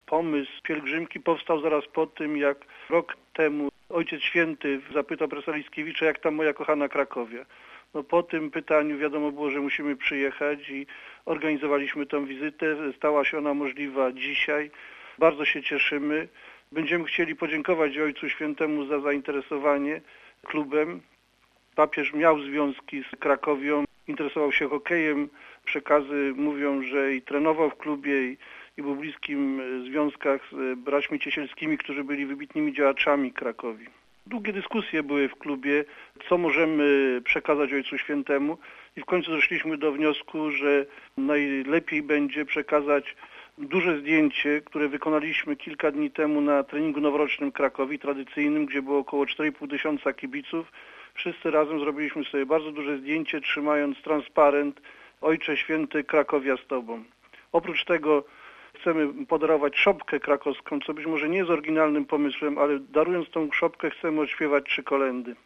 Pomysł pielgrzymki powstał zaraz po tym, jak rok temu Ojciec Święty zapytał profesora Lickiewicza, jak tam moja kochana Krakowia. No po tym pytaniu wiadomo było, że musimy przyjechać i organizowaliśmy tę wizytę. Stała się ona możliwa dzisiaj. Bardzo się cieszymy. Będziemy chcieli podziękować Ojcu Świętemu za zainteresowanie klubem. Papież miał związki z Krakowią, interesował się hokejem. Przekazy mówią, że i trenował w klubie i był w bliskim związkach z braćmi Ciesielskimi, którzy byli wybitnymi działaczami Krakowi. Długie dyskusje były w klubie, co możemy przekazać Ojcu Świętemu i w końcu doszliśmy do wniosku, że najlepiej będzie przekazać duże zdjęcie, które wykonaliśmy kilka dni temu na treningu noworocznym Krakowi, tradycyjnym, gdzie było około 4,5 tysiąca kibiców. Wszyscy razem zrobiliśmy sobie bardzo duże zdjęcie, trzymając transparent Ojcze Święty, Krakowia z Tobą. Oprócz tego chcemy podarować szopkę krakowską, co być może nie jest oryginalnym pomysłem, ale darując tą szopkę chcemy odśpiewać 3 kolędy.